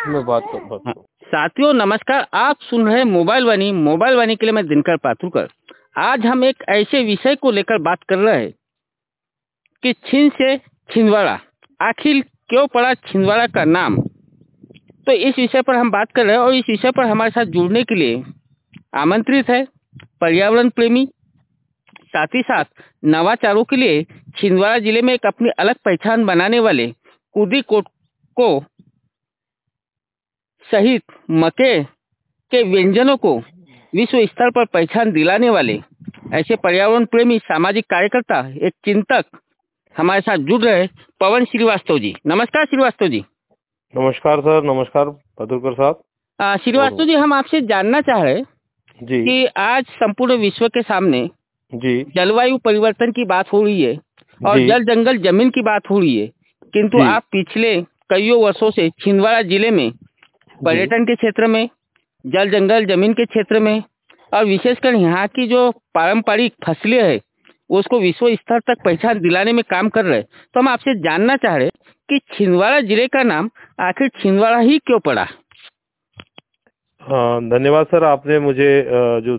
मैं बात कर बात हाँ, करूँ। साथियों नमस्कार। आप सुन रहे हैं मोबाइल वाणी के लिए मैं दिनकर पाथुरकर। आज हम एक ऐसे विषय को लेकर बात कर रहे हैं कि छीन से छिंदवाड़ा, आखिर क्यों पड़ा छिंदवाड़ा का नाम। तो इस विषय पर हम बात कर रहे हैं और इस विषय पर हमारे साथ जुड़ने के लिए आमंत्रित है पर्यावरण प्रेमी, साथ ही साथ नवाचारों के लिए छिंदवाड़ा जिले में एक अपनी अलग पहचान बनाने वाले कुदी को सहित मके के व्यंजनों को विश्व स्तर पर पहचान दिलाने वाले ऐसे पर्यावरण प्रेमी सामाजिक कार्यकर्ता, एक चिंतक हमारे साथ जुड़ रहे पवन श्रीवास्तव जी। नमस्कार श्रीवास्तव जी। नमस्कार सर, नमस्कार पाथुरकर साहब। और श्रीवास्तव जी, हम आपसे जानना चाह रहे जी कि आज संपूर्ण विश्व के सामने जी जलवायु परिवर्तन की बात हो रही है और जी जल जंगल जमीन की बात हो रही है, किंतु जी आप पिछले कईयों वर्षों से छिंदवाड़ा जिले में जी पर्यटन के क्षेत्र में, जल जंगल जमीन के क्षेत्र में और विशेषकर यहाँ की जो पारंपरिक फसलें हैं उसको विश्व स्तर तक पहचान दिलाने में काम कर रहे हैं। तो हम आपसे जानना चाह रहे हैं कि छिंदवाड़ा जिले का नाम आखिर छिंदवाड़ा ही क्यों पड़ा। हाँ, धन्यवाद सर, आपने मुझे जो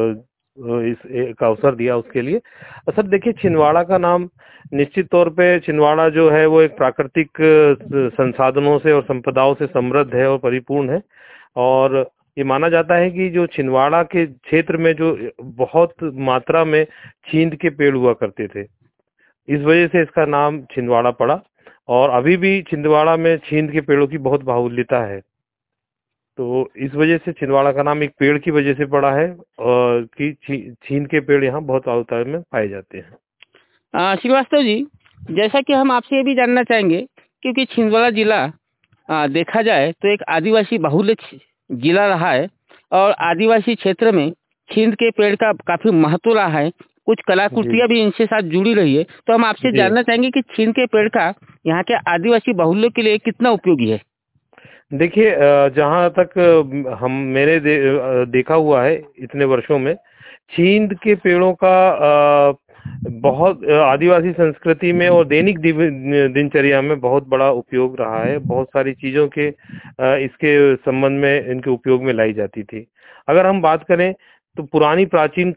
इस एक अवसर दिया उसके लिए। सर देखिए, छिंदवाड़ा का नाम निश्चित तौर पे छिंदवाड़ा जो है वो एक प्राकृतिक संसाधनों से और संपदाओं से समृद्ध है और परिपूर्ण है। और ये माना जाता है कि जो छिंदवाड़ा के क्षेत्र में जो बहुत मात्रा में छींद के पेड़ हुआ करते थे, इस वजह से इसका नाम छिंदवाड़ा पड़ा। और अभी भी छिंदवाड़ा में छींद के पेड़ों की बहुत बाहुल्यता है, तो इस वजह से छिंदवाड़ा का नाम एक पेड़ की वजह से पड़ा है, और कि छींद के पेड़ यहाँ बहुत मात्रा में पाए जाते हैं। श्रीवास्तव जी, जैसा कि हम आपसे ये भी जानना चाहेंगे, क्योंकि छिंदवाड़ा जिला देखा जाए तो एक आदिवासी बहुल्य जिला रहा है और आदिवासी क्षेत्र में छींद के पेड़ का काफी महत्व रहा है। कुछ जी कलाकृतियां भी इनके साथ जुड़ी रही है। तो हम आपसे जी जानना चाहेंगे कि छींद के पेड़ का यहाँ के आदिवासी बहुल्य के लिए कितना उपयोगी है। देखिए, जहाँ तक मैंने देखा हुआ है इतने वर्षों में, छींद के पेड़ों का बहुत आदिवासी संस्कृति में और दैनिक दिनचर्या में बहुत बड़ा उपयोग रहा है। बहुत सारी चीजों के इसके संबंध में इनके उपयोग में लाई जाती थी। अगर हम बात करें तो पुरानी प्राचीन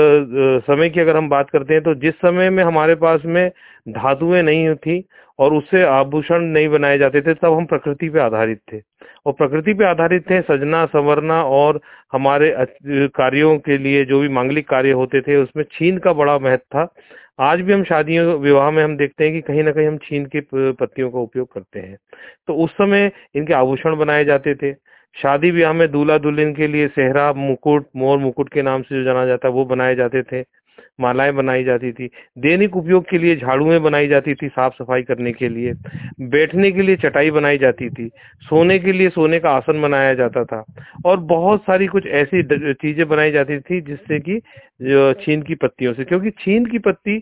समय की अगर हम बात करते हैं, तो जिस समय में हमारे पास में धातुएं नहीं थी और उससे आभूषण नहीं बनाए जाते थे, तब हम प्रकृति पे आधारित थे। और प्रकृति पे आधारित थे, सजना संवरना और हमारे कार्यों के लिए जो भी मांगलिक कार्य होते थे उसमें छीन का बड़ा महत्व था। आज भी हम शादियों विवाह में हम देखते हैं कि कहीं ना कहीं हम छीन के पत्तियों का उपयोग करते हैं। तो उस समय इनके आभूषण बनाए जाते थे। शादी ब्याह में दूल्हा दुल्हन के लिए सेहरा, मुकुट, मोर मुकुट के नाम से जो जाना जाता है वो बनाए जाते थे। मालाएं बनाई जाती थी। दैनिक उपयोग के लिए झाड़ुएं बनाई जाती थी, साफ सफाई करने के लिए। बैठने के लिए चटाई बनाई जाती थी। सोने के लिए सोने का आसन बनाया जाता था। और बहुत सारी कुछ ऐसी चीजें बनाई जाती थी जिससे कि छीन की पत्तियों से, क्योंकि छीन की पत्ती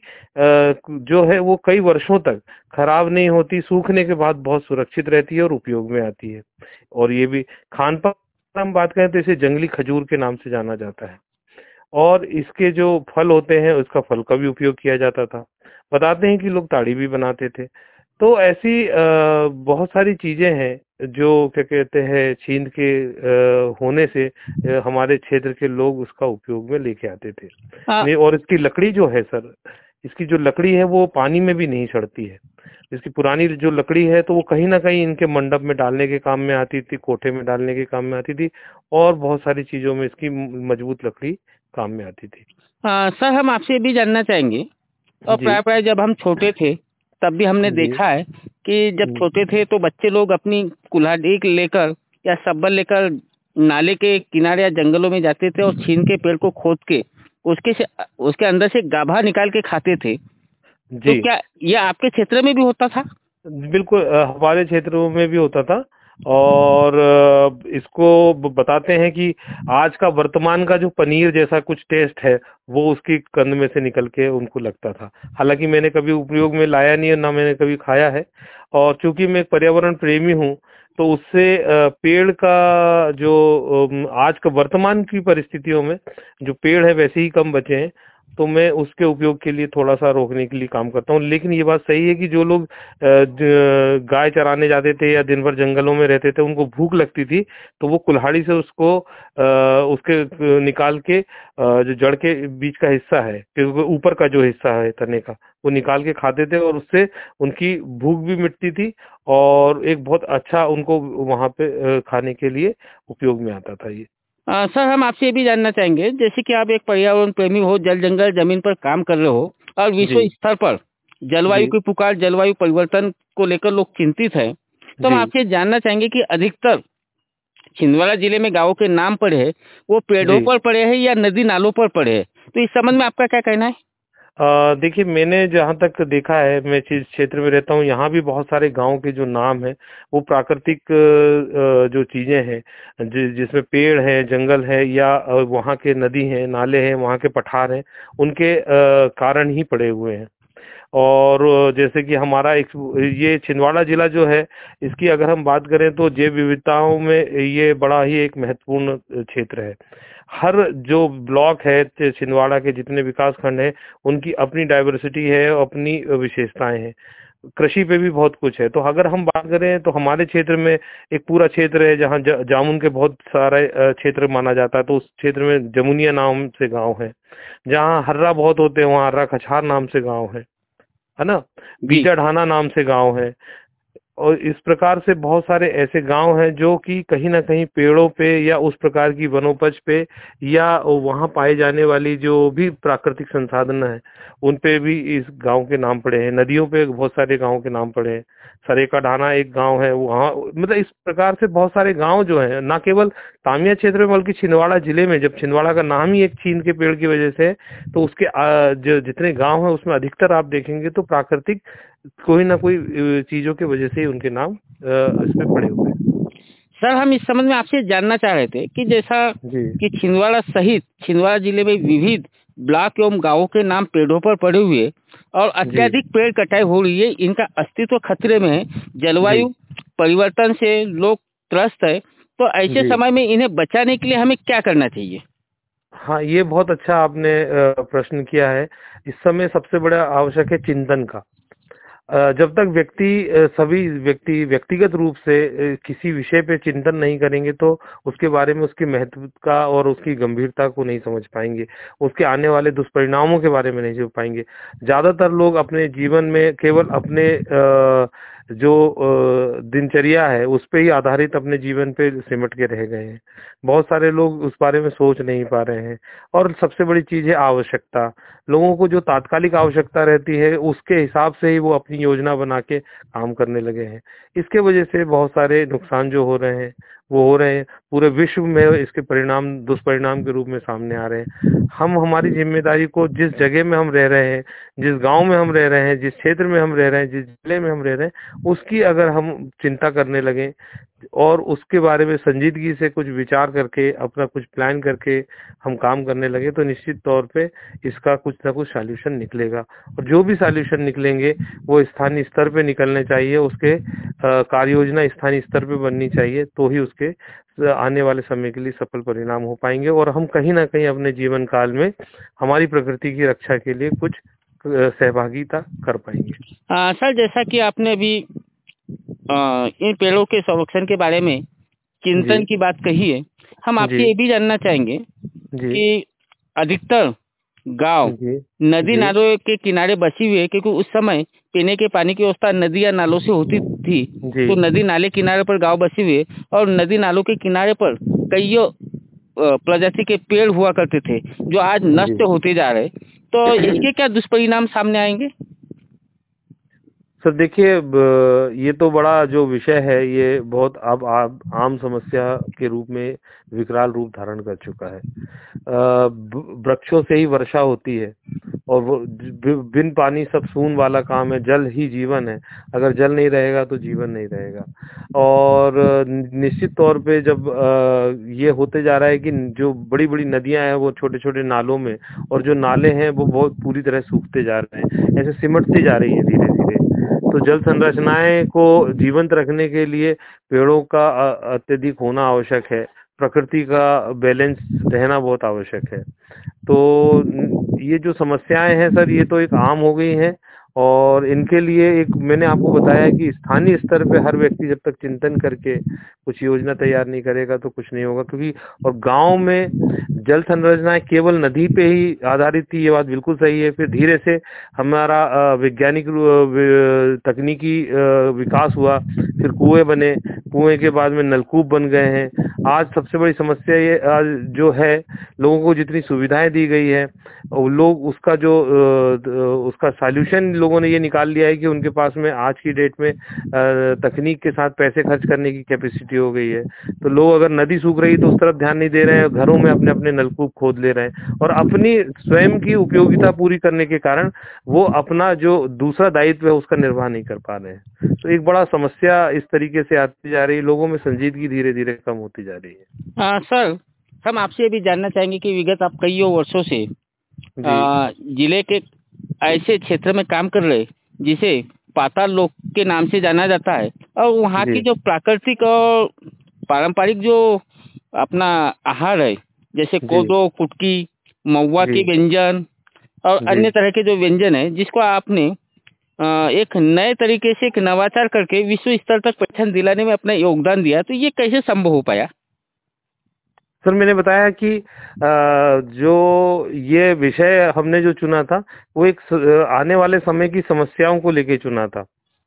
जो है वो कई वर्षों तक खराब नहीं होती, सूखने के बाद बहुत सुरक्षित रहती है और उपयोग में आती है। और ये भी खान पान हम बात करें तो इसे जंगली खजूर के नाम से जाना जाता है। और इसके जो फल होते हैं उसका फल का भी उपयोग किया जाता था। बताते हैं कि लोग ताड़ी भी बनाते थे। तो ऐसी बहुत सारी चीजें हैं जो क्या कहते हैं छींद के होने से हमारे क्षेत्र के लोग उसका उपयोग में लेके आते थे। आ, नहीं, और इसकी लकड़ी जो है सर, इसकी जो लकड़ी है वो पानी में भी नहीं सड़ती है। इसकी पुरानी जो लकड़ी है तो वो कहीं ना कहीं इनके मंडप में डालने के काम में आती थी, कोठे में डालने के काम में आती थी, और बहुत सारी चीजों में इसकी मजबूत लकड़ी काम में आती थी। सर, हम आपसे ये भी जानना चाहेंगे और जी प्राय जब हम छोटे थे तब भी हमने जी देखा है कि जब छोटे थे तो बच्चे लोग अपनी कुल्हाड़ी लेकर या सब्बल लेकर नाले के किनारे या जंगलों में जाते थे और छीन के पेड़ को खोद के उसके अंदर से गाभा निकाल के खाते थे। तो जी क्या यह आपके क्षेत्र में भी होता था। बिल्कुल, हमारे क्षेत्रों में भी होता था। और इसको बताते हैं कि आज का वर्तमान का जो पनीर जैसा कुछ टेस्ट है वो उसकी कंद में से निकल के उनको लगता था। हालांकि मैंने कभी उपयोग में लाया नहीं है, ना मैंने कभी खाया है। और चूंकि मैं एक पर्यावरण प्रेमी हूँ, तो उससे पेड़ का जो आज का वर्तमान की परिस्थितियों में जो पेड़ है वैसे ही कम बचे हैं। तो मैं उसके उपयोग के लिए थोड़ा-सा रोकने के लिए काम करता हूँ। लेकिन ये बात सही है कि जो लोग गाय चराने जाते थे या दिन भर जंगलों में रहते थे, उनको भूख लगती थी, तो वो कुल्हाड़ी से उसको उसके निकाल के जो जड़ के बीच का हिस्सा है, क्योंकि ऊपर का जो हिस्सा है तने का, वो निकाल के खाते थे और उससे उनकी भूख भी मिटती थी और एक बहुत अच्छा उनको वहाँ पे खाने के लिए उपयोग में आता था ये। सर हम आपसे ये भी जानना चाहेंगे, जैसे कि आप एक पर्यावरण प्रेमी हो, जल जंगल जमीन पर काम कर रहे हो और विश्व जी, स्तर पर जलवायु जी, की पुकार, जलवायु परिवर्तन को लेकर लोग चिंतित हैं, तो हम जी, आपसे जानना चाहेंगे कि अधिकतर छिंदवाड़ा जिले में गाँवों के नाम पड़े हैं, वो पेड़ों जी। पर पड़े हैं या नदी नालों पर पड़े हैं? तो इस संबंध में आपका क्या कहना है? देखिए, मैंने जहाँ तक देखा है, मैं जिस क्षेत्र में रहता हूँ, यहाँ भी बहुत सारे गाँव के जो नाम हैं, वो प्राकृतिक जो चीज़ें हैं, जिसमें पेड़ है, जंगल है या वहाँ के नदी हैं, नाले हैं, वहाँ के पठार हैं, उनके कारण ही पड़े हुए हैं। और जैसे कि हमारा एक ये छिंदवाड़ा जिला जो है, इसकी अगर हम बात करें तो जैव विविधताओं में ये बड़ा ही एक महत्वपूर्ण क्षेत्र है। हर जो ब्लॉक है छिंदवाड़ा के जितने विकास खंड हैं, उनकी अपनी डाइवर्सिटी है, अपनी विशेषताएं हैं। कृषि पे भी बहुत कुछ है। तो अगर हम बात करें तो हमारे क्षेत्र में एक पूरा क्षेत्र है जहाँ जामुन के बहुत सारे क्षेत्र माना जाता है। तो उस क्षेत्र में जमुनिया नाम से गांव है। जहाँ हर्रा बहुत होते हैं, वहाँ हर्रा कछार नाम से गांव है ना? जी। बीजा ढाना नाम से गाँव है। और इस प्रकार से बहुत सारे ऐसे गांव हैं जो कि कहीं न कहीं पेड़ों पे या उस प्रकार की वनोपज पे या वहाँ पाए जाने वाली जो भी प्राकृतिक संसाधन हैं, उन पे भी इस गाँव के नाम पड़े हैं। नदियों पे बहुत सारे गाँव के नाम पड़े हैं। सरेका ढाना एक गाँव है, वहाँ मतलब इस प्रकार से बहुत सारे गाँव जो हैं, ना केवल तामिया क्षेत्र में बल्कि छिंदवाड़ा जिले में, जब छिंदवाड़ा का नाम ही एक चीन के पेड़ की वजह से है, तो उसके जो जितने गाँव हैं उसमें अधिकतर आप देखेंगे तो प्राकृतिक कोई ना कोई चीज़ों की वजह से ही उनके नाम इसमें पड़े हुए हैं। सर हम इस संबंध में आपसे जानना चाह रहे थे कि जैसा जी, कि छिंदवाड़ा सहित छिंदवाड़ा जिले में विविध ब्लॉक एवं गांवों के नाम पेड़ों पर पड़े हुए और जी, अत्यधिक पेड़ कटाई हो रही है, इनका अस्तित्व खतरे में है, जी, जलवायु परिवर्तन से लोग त्रस्त है, तो ऐसे जी। समय में इन्हें बचाने के लिए हमें क्या करना चाहिए? हाँ, ये बहुत अच्छा आपने प्रश्न किया है। इस समय सबसे बड़ा आवश्यक है चिंतन का। जब तक सभी व्यक्ति व्यक्तिगत रूप से किसी विषय पे चिंतन नहीं करेंगे तो उसके बारे में उसकी महत्व का और उसकी गंभीरता को नहीं समझ पाएंगे, उसके आने वाले दुष्परिणामों के बारे में नहीं समझ पाएंगे। ज्यादातर लोग अपने जीवन में केवल अपने जो दिनचर्या है उस पे ही आधारित अपने जीवन पे सिमट के रह गए हैं। बहुत सारे लोग उस बारे में सोच नहीं पा रहे हैं। और सबसे बड़ी चीज है आवश्यकता। लोगों को जो तात्कालिक आवश्यकता रहती है उसके हिसाब से ही वो अपनी योजना बना के काम करने लगे हैं। इसके वजह से बहुत सारे नुकसान जो हो रहे हैं वो हो रहे हैं। पूरे विश्व में इसके परिणाम दुष्परिणाम के रूप में सामने आ रहे हैं। हम हमारी जिम्मेदारी को जिस जगह में हम रह रहे हैं, जिस गांव में हम रह रहे हैं, जिस क्षेत्र में हम रह रहे हैं, जिस जिले में हम रह रहे हैं, उसकी अगर हम चिंता करने लगे और उसके बारे में संजीदगी से कुछ विचार करके अपना कुछ प्लान करके हम काम करने लगे तो निश्चित तौर पे इसका कुछ ना कुछ सॉल्यूशन निकलेगा। और जो भी सॉल्यूशन निकलेंगे वो स्थानीय स्तर पे निकलने चाहिए। उसके कार्य योजना स्थानीय स्तर पे बननी चाहिए, तो ही उसके आने वाले समय के लिए सफल परिणाम हो पाएंगे और हम कहीं ना कहीं अपने जीवन काल में हमारी प्रकृति की रक्षा के लिए कुछ सहभागिता कर पाएंगे। सर जैसा कि आपने अभी इन पेड़ों के संरक्षण के बारे में जी, चिंतन की बात कही है, हम जी, आपसे ये भी जानना चाहेंगे जी, कि अधिकतर गांव जी, नदी जी, नालों के किनारे बसी हुई है, क्योंकि उस समय पीने के पानी की व्यवस्था नदी या नालों से होती थी। जी, तो नदी नाले किनारे पर गांव बसी हुई है और नदी नालों के किनारे पर कईयों प्रजाति के पेड़ हुआ करते थे, जो आज जी। नष्ट होते जा रहे, तो इसके क्या दुष्परिणाम सामने आएंगे? सर देखिए, ये तो बड़ा जो विषय है ये बहुत अब आम समस्या के रूप में विकराल रूप धारण कर चुका है। वृक्षों से ही वर्षा होती है और वो बिन पानी सब सून वाला काम है। जल ही जीवन है। अगर जल नहीं रहेगा तो जीवन नहीं रहेगा। और निश्चित तौर पे जब ये होते जा रहा है कि जो बड़ी बड़ी नदियां हैं वो छोटे छोटे नालों में, और जो नाले हैं वो बहुत पूरी तरह सूखते जा रहे हैं, ऐसे सिमटती जा रही है धीरे धीरे। तो जल संरचनाएं को जीवंत रखने के लिए पेड़ों का अत्यधिक होना आवश्यक है। प्रकृति का बैलेंस रहना बहुत आवश्यक है। तो ये जो समस्याएं हैं सर, ये तो एक आम हो गई हैं, और इनके लिए एक मैंने आपको बताया कि स्थानीय स्तर पे हर व्यक्ति जब तक चिंतन करके कुछ योजना तैयार नहीं करेगा तो कुछ नहीं होगा। क्योंकि और गांव में जल संरचनाएं केवल नदी पे ही आधारित थी, ये बात बिल्कुल सही है। फिर धीरे से हमारा वैज्ञानिक तकनीकी विकास हुआ, फिर कुएं बने, कुएं के बाद में नलकूप बन गए हैं। आज सबसे बड़ी समस्या ये आज जो है, लोगों को जितनी सुविधाएं दी गई है, और लोग उसका जो उसका सॉल्यूशन लोगों ने ये निकाल लिया है कि उनके पास में आज की डेट में तकनीक के साथ पैसे खर्च करने की कैपेसिटी हो गई है। तो लोग अगर नदी सूख रही तो उस तरफ ध्यान नहीं दे रहे हैं, घरों में अपने अपने नलकूप खोद ले रहे हैं, और अपनी स्वयं की उपयोगिता पूरी करने के कारण वो अपना जो दूसरा दायित्व है उसका निर्वाह नहीं कर पा रहे हैं। तो एक बड़ा समस्या इस तरीके से आती जा रही है, लोगों में संजीदगी धीरे धीरे कम होती जा रही है। सर, हम आपसे ये भी जानना चाहेंगे कि विगत आप कई वर्षों से जिले के ऐसे क्षेत्र में काम कर रहे जिसे पाताल लोक के नाम से जाना जाता है, और वहाँ की जो प्राकृतिक और पारंपरिक जो अपना आहार है, जैसे कोदो, कुटकी, महुआ के व्यंजन और अन्य तरह के जो व्यंजन है, जिसको आपने एक नए तरीके से एक नवाचार करके विश्व स्तर तक पहचान दिलाने में अपना योगदान दिया, तो ये कैसे संभव हो पाया? सर, मैंने बताया कि जो ये विषय हमने जो चुना था वो एक आने वाले समय की समस्याओं को लेके चुना था,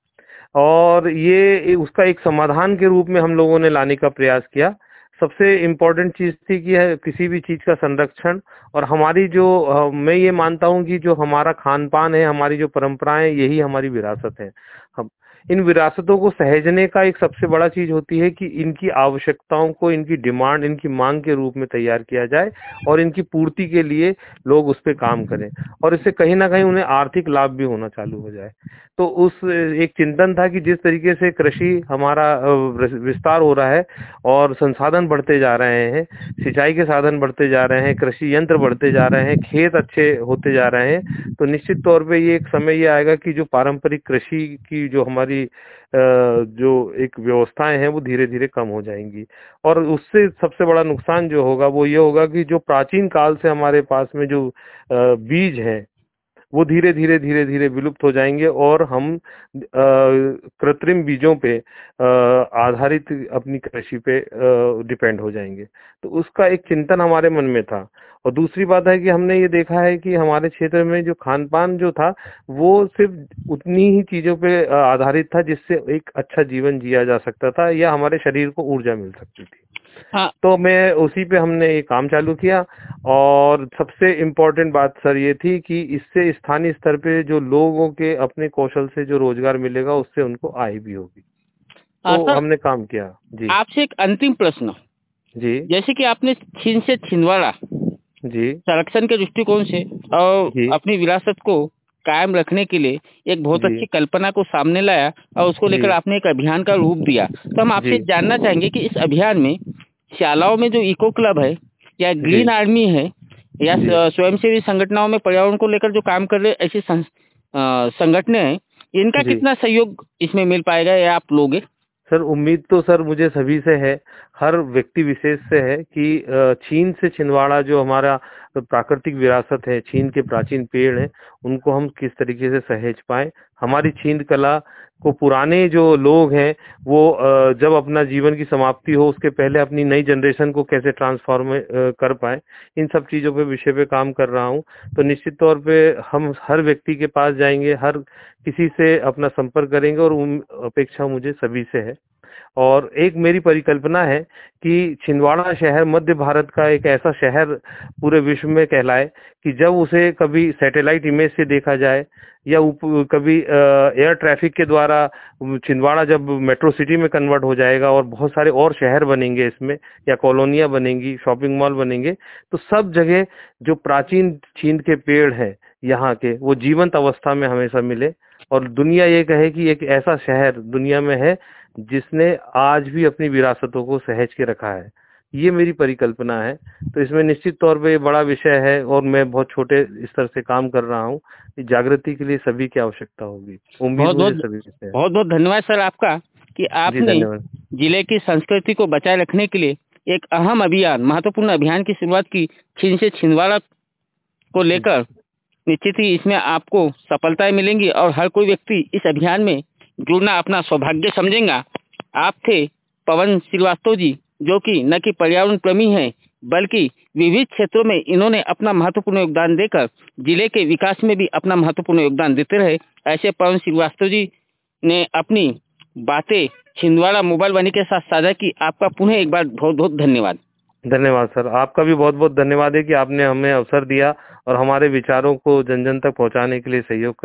और ये उसका एक समाधान के रूप में हम लोगों ने लाने का प्रयास किया। सबसे इम्पोर्टेंट चीज थी कि किसी भी चीज का संरक्षण, और हमारी जो मैं ये मानता हूँ कि जो हमारा खान पान है, हमारी जो परंपराएं, यही हमारी विरासत है। हम इन विरासतों को सहेजने का एक सबसे बड़ा चीज होती है कि इनकी आवश्यकताओं को, इनकी डिमांड, इनकी मांग के रूप में तैयार किया जाए, और इनकी पूर्ति के लिए लोग उस पर काम करें, और इससे कहीं ना कहीं उन्हें आर्थिक लाभ भी होना चालू हो जाए। तो उस एक चिंतन था कि जिस तरीके से कृषि हमारा विस्तार हो रहा है और संसाधन बढ़ते जा रहे हैं, सिंचाई के साधन बढ़ते जा रहे हैं, कृषि यंत्र बढ़ते जा रहे हैं, खेत अच्छे होते जा रहे हैं, तो निश्चित तौर पे ये एक समय ये आएगा कि जो पारंपरिक कृषि की जो हमारी जो एक व्यवस्थाएं हैं वो धीरे धीरे कम हो जाएंगी। और उससे सबसे बड़ा नुकसान जो होगा वो ये होगा कि जो प्राचीन काल से हमारे पास में जो बीज हैं वो धीरे धीरे धीरे धीरे विलुप्त हो जाएंगे, और हम कृत्रिम बीजों पे आधारित अपनी कृषि पे डिपेंड हो जाएंगे। तो उसका एक चिंतन हमारे मन में था। और दूसरी बात है कि हमने ये देखा है कि हमारे क्षेत्र में जो खान पान जो था वो सिर्फ उतनी ही चीजों पे आधारित था जिससे एक अच्छा जीवन जिया जा सकता था, या हमारे शरीर को ऊर्जा मिल सकती थी। तो मैं उसी पे हमने ये काम चालू किया। और सबसे इम्पोर्टेंट बात सर ये थी कि इससे स्थानीय स्तर पे जो लोगों के अपने कौशल से जो रोजगार मिलेगा उससे उनको आय भी होगी। तो सर, हमने काम किया। जी आपसे एक अंतिम प्रश्न। जी जैसे कि आपने छीन से छिंदवाड़ा जी संरक्षण के दृष्टिकोण से और जी अपनी विरासत को कायम रखने के लिए एक बहुत जी अच्छी कल्पना को सामने लाया, और उसको लेकर जी आपने एक अभियान का रूप दिया। तो हम आपसे जी जानना चाहेंगे कि इस अभियान में शालाओं में जो इको क्लब है, या जी ग्रीन आर्मी है, या जी स्वयंसेवी संगठनों में पर्यावरण को लेकर जो काम कर रहे ऐसी संगठनें हैं, इनका जी कितना सहयोग इसमें मिल पाएगा, या आप लोगे? सर, उम्मीद तो सर मुझे सभी से है, हर व्यक्ति विशेष से है कि चीन से छिंदवाड़ा जो हमारा प्राकृतिक विरासत है, चीन के प्राचीन पेड़ हैं, उनको हम किस तरीके से सहेज पाए। हमारी चीन कला को पुराने जो लोग हैं वो जब अपना जीवन की समाप्ति हो उसके पहले अपनी नई जनरेशन को कैसे ट्रांसफॉर्म कर पाए, इन सब चीज़ों पे विषय पे काम कर रहा हूँ। तो निश्चित तौर पे हम हर व्यक्ति के पास जाएंगे, हर किसी से अपना संपर्क करेंगे, और अपेक्षा मुझे सभी से है। और एक मेरी परिकल्पना है कि छिंदवाड़ा शहर मध्य भारत का एक ऐसा शहर पूरे विश्व में कहलाए कि जब उसे कभी सैटेलाइट इमेज से देखा जाए, या कभी एयर ट्रैफिक के द्वारा छिंदवाड़ा जब मेट्रो सिटी में कन्वर्ट हो जाएगा और बहुत सारे और शहर बनेंगे इसमें, या कॉलोनियां बनेंगी, शॉपिंग मॉल बनेंगे, तो सब जगह जो प्राचीन चीन के पेड़ हैं यहाँ के, वो जीवंत अवस्था में हमेशा मिले, और दुनिया ये कहे कि एक ऐसा शहर दुनिया में है जिसने आज भी अपनी विरासतों को सहेज के रखा है। ये मेरी परिकल्पना है। तो इसमें निश्चित तौर पे बड़ा विषय है, और मैं बहुत छोटे स्तर से काम कर रहा हूँ। जागृति के लिए सभी की आवश्यकता होगी, उम्मीद बहुत मुझे बहुत सभी से है। बहुत बहुत धन्यवाद सर आपका कि जी आपने धन्यवाद। जिले की संस्कृति को बचाए रखने के लिए एक अहम अभियान, महत्वपूर्ण अभियान की शुरुआत की छीन से छिंदवाड़ा को लेकर। निश्चित ही इसमें आपको सफलताएं मिलेंगी और हर कोई व्यक्ति इस अभियान में जुड़ना अपना सौभाग्य समझेगा। आप थे पवन श्रीवास्तव जी, जो कि न कि पर्यावरण प्रेमी हैं, बल्कि विविध क्षेत्रों में इन्होंने अपना महत्वपूर्ण योगदान देकर जिले के विकास में भी अपना महत्वपूर्ण योगदान देते रहे। ऐसे पवन श्रीवास्तव जी ने अपनी बातें छिंदवाड़ा मोबाइल वाणी के साथ साझा की। आपका पुनः एक बार बहुत बहुत धन्यवाद। धन्यवाद सर, आपका भी बहुत बहुत धन्यवाद है कि आपने हमें अवसर दिया और हमारे विचारों को जन जन तक पहुंचाने के लिए सहयोग